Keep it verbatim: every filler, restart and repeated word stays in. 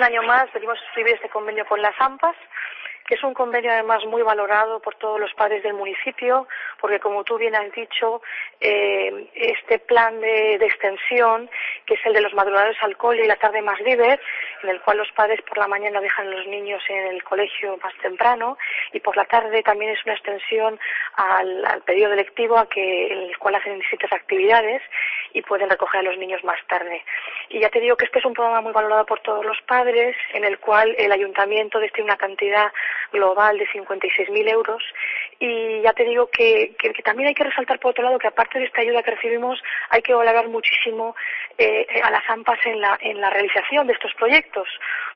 Un año más venimos a suscribir este convenio con las AMPAs, que es un convenio además muy valorado por todos los padres del municipio, porque como tú bien has dicho, eh, este plan de, de extensión, que es el de los madrugadores al cole y la tarde más libre, en el cual los padres por la mañana dejan a los niños en el colegio más temprano y por la tarde también es una extensión al, al periodo lectivo, a que, en el cual hacen distintas actividades y pueden recoger a los niños más tarde. Y ya te digo que este es un programa muy valorado por todos los padres, en el cual el ayuntamiento destina una cantidad global de cincuenta y seis mil euros, y ya te digo que, que, que también hay que resaltar por otro lado que aparte de esta ayuda que recibimos hay que valorar muchísimo eh, a las AMPAs en la, en la realización de estos proyectos,